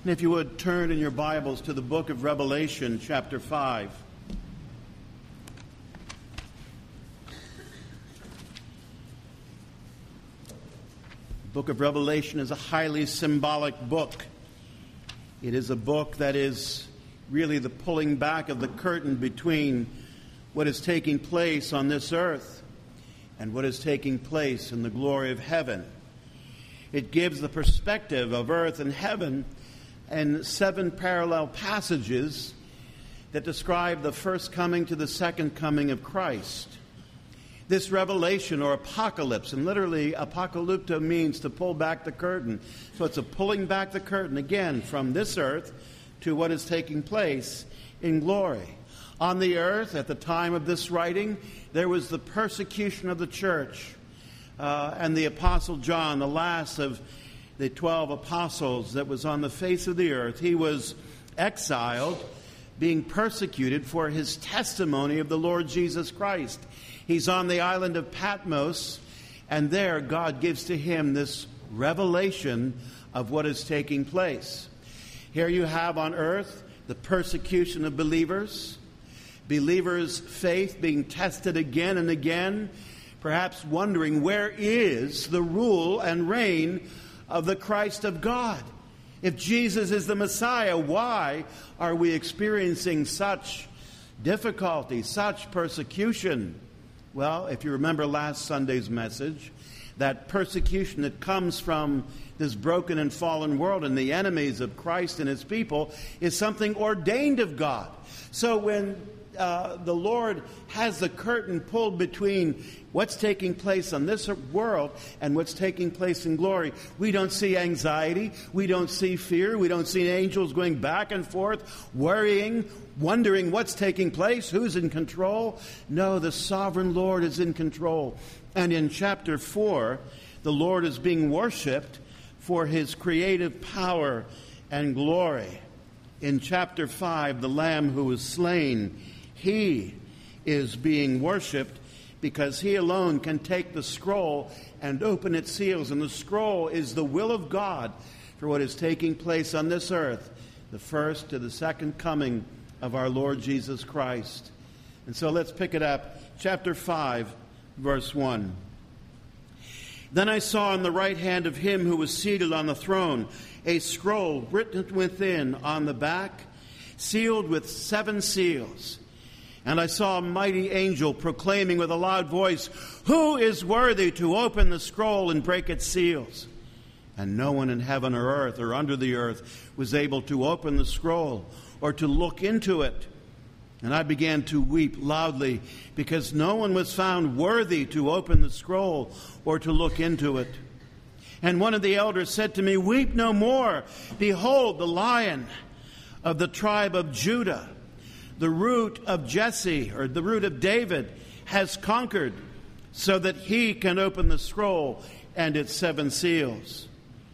And if you would turn in your Bibles to the book of Revelation, chapter 5. The book of Revelation is a highly symbolic book. It is a book that is really the pulling back of the curtain between what is taking place on this earth and what is taking place in the glory of heaven. It gives the perspective of earth and heaven and 7 parallel passages that describe the first coming to the second coming of Christ. This revelation or apocalypse, and literally apocalypto means to pull back the curtain. So it's a pulling back the curtain again from this earth to what is taking place in glory. On the earth, at the time of this writing, there was the persecution of the church. And the Apostle John, the last of the 12 apostles that was on the face of the earth, he was exiled, being persecuted for his testimony of the Lord Jesus Christ. He's on the island of Patmos, and there God gives to him this revelation of what is taking place. Here you have on earth the persecution of believers, believers' faith being tested again and again, perhaps wondering where is the rule and reign of the Christ of God. If Jesus is the Messiah, why are we experiencing such difficulty, such persecution? Well, if you remember last Sunday's message, that persecution that comes from this broken and fallen world and the enemies of Christ and his people is something ordained of God. So when the Lord has the curtain pulled between what's taking place on this world and what's taking place in glory, we don't see anxiety, we don't see fear, we don't see angels going back and forth, worrying, wondering what's taking place, who's in control. No, the sovereign Lord is in control. And in chapter 4, the Lord is being worshipped for his creative power and glory. In chapter 5, the Lamb who was slain, he is being worshipped because he alone can take the scroll and open its seals. And the scroll is the will of God for what is taking place on this earth, the first to the second coming of our Lord Jesus Christ. And so let's pick it up. Chapter 5, verse 1. Then I saw in the right hand of him who was seated on the throne a scroll written within on the back, sealed with 7 seals. And I saw a mighty angel proclaiming with a loud voice, "Who is worthy to open the scroll and break its seals?" And no one in heaven or earth or under the earth was able to open the scroll or to look into it. And I began to weep loudly because no one was found worthy to open the scroll or to look into it. And one of the elders said to me, "Weep no more. Behold, the Lion of the tribe of Judah, the root of Jesse, or the root of David, has conquered so that he can open the scroll and its 7 seals."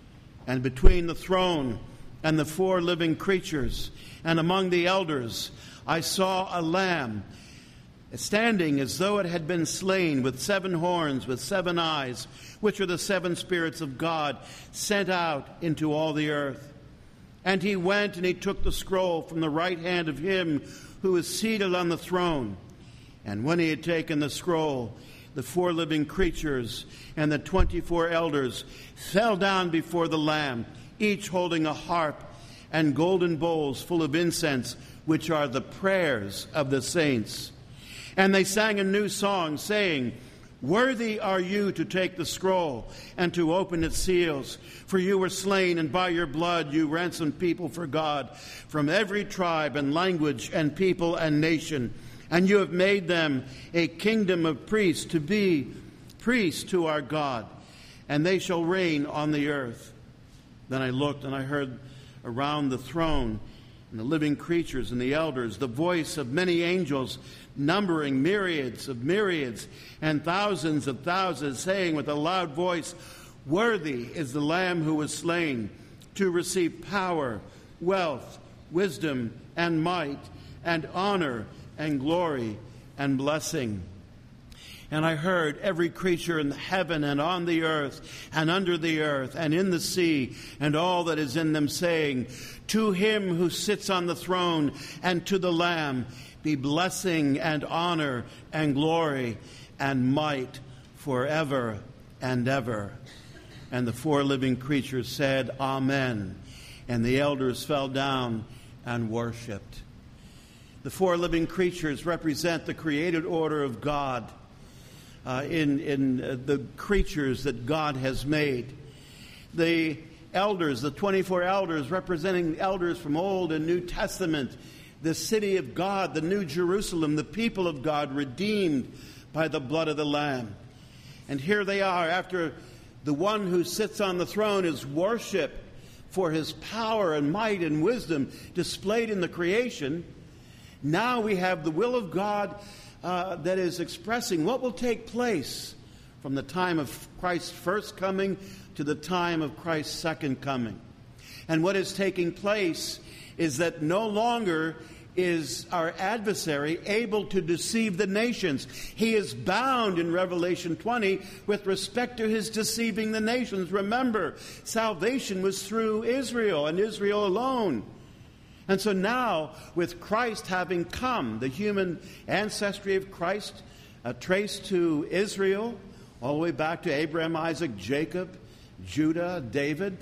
And between the throne and the 4 living creatures and among the elders, I saw a lamb standing as though it had been slain, with 7 horns, with 7 eyes, which are the 7 spirits of God sent out into all the earth. And he went and he took the scroll from the right hand of him who is seated on the throne. And when he had taken the scroll, the 4 living creatures and the 24 elders fell down before the Lamb, each holding a harp and golden bowls full of incense, which are the prayers of the saints. And they sang a new song, saying, "Worthy are you to take the scroll and to open its seals. For you were slain, and by your blood you ransomed people for God from every tribe and language and people and nation. And you have made them a kingdom of priests to be priests to our God, and they shall reign on the earth." Then I looked, and I heard around the throne and the living creatures and the elders the voice of many angels, numbering myriads of myriads and thousands of thousands, saying with a loud voice, "Worthy is the Lamb who was slain to receive power, wealth, wisdom, and might, and honor, and glory, and blessing." And I heard every creature in heaven and on the earth and under the earth and in the sea and all that is in them saying, to him who sits on the throne and to the Lamb be blessing and honor and glory and might forever and ever. And the four living creatures said, Amen. And the elders fell down and worshipped. The four living creatures represent the created order of God in the creatures that God has made. The elders, the 24 elders, representing elders from Old and New Testament, the city of God, the New Jerusalem, the people of God, redeemed by the blood of the Lamb. And here they are, after the one who sits on the throne is worshiped for his power and might and wisdom displayed in the creation. Now we have the will of God that is expressing what will take place from the time of Christ's first coming to the time of Christ's second coming. And what is taking place is that no longer is our adversary able to deceive the nations. He is bound in Revelation 20 with respect to his deceiving the nations. Remember, salvation was through Israel and Israel alone. And so now, with Christ having come, the human ancestry of Christ traced to Israel, all the way back to Abraham, Isaac, Jacob, Judah, David.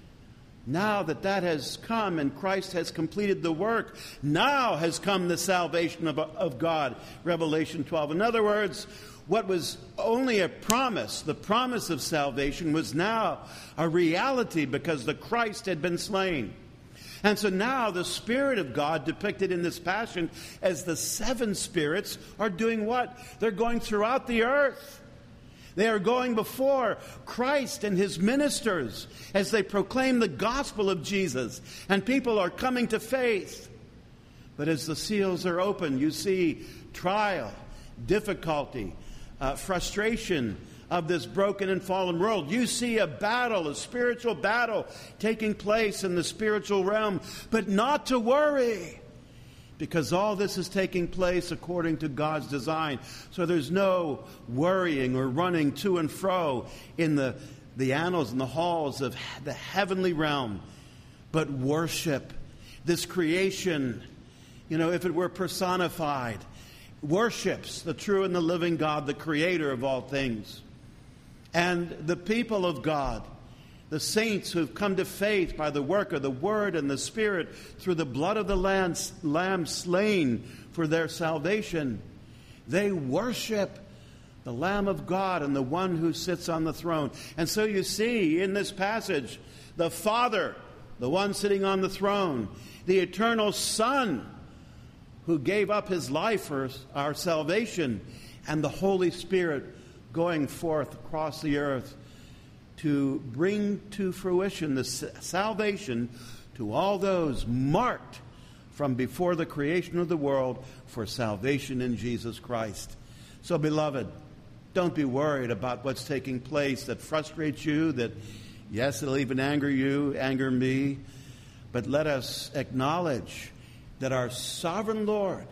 Now that has come and Christ has completed the work, now has come the salvation of God, Revelation 12. In other words, what was only a promise, the promise of salvation, was now a reality because the Christ had been slain. And so now the Spirit of God, depicted in this Passion as the seven spirits, are doing what? They're going throughout the earth. They are going before Christ and his ministers as they proclaim the gospel of Jesus. And people are coming to faith. But as the seals are opened, you see trial, difficulty, frustration of this broken and fallen world. You see a battle, a spiritual battle taking place in the spiritual realm. But not to worry, because all this is taking place according to God's design. So there's no worrying or running to and fro in the annals and the halls of the heavenly realm, but worship. This creation, if it were personified, worships the true and the living God, the creator of all things. And the people of God, the saints who have come to faith by the work of the Word and the Spirit through the blood of the Lamb slain for their salvation, they worship the Lamb of God and the one who sits on the throne. And so you see in this passage, the Father, the one sitting on the throne, the eternal Son who gave up his life for our salvation, and the Holy Spirit going forth across the earth to bring to fruition the salvation to all those marked from before the creation of the world for salvation in Jesus Christ. So, beloved, don't be worried about what's taking place that frustrates you, that, yes, it'll even anger me, but let us acknowledge that our sovereign Lord,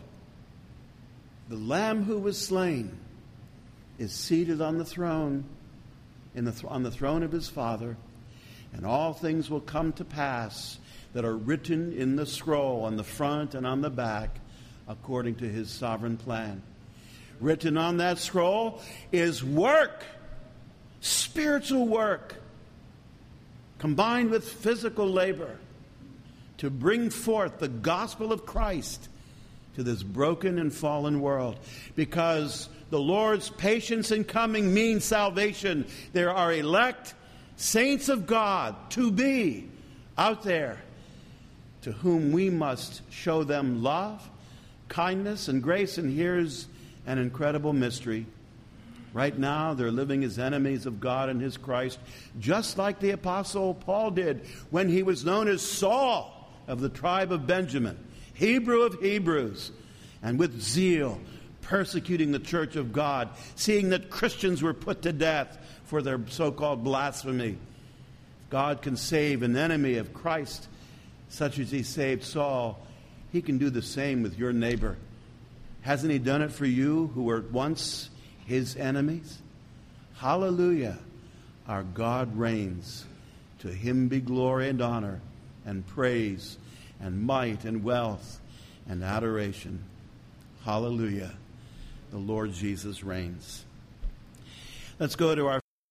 the Lamb who was slain, is seated on the throne, on the throne of his Father, and all things will come to pass that are written in the scroll on the front and on the back according to his sovereign plan. Written on that scroll is work, spiritual work, combined with physical labor to bring forth the gospel of Christ to this broken and fallen world. Because the Lord's patience in coming means salvation. There are elect saints of God to be out there to whom we must show them love, kindness, and grace. And here's an incredible mystery. Right now, they're living as enemies of God and his Christ, just like the Apostle Paul did when he was known as Saul of the tribe of Benjamin, Hebrew of Hebrews, and with zeal persecuting the church of God, seeing that Christians were put to death for their so-called blasphemy. If God can save an enemy of Christ, such as he saved Saul, he can do the same with your neighbor. Hasn't he done it for you who were once his enemies? Hallelujah! Our God reigns. To him be glory and honor and praise and might and wealth and adoration. Hallelujah! The Lord Jesus reigns. Let's go to our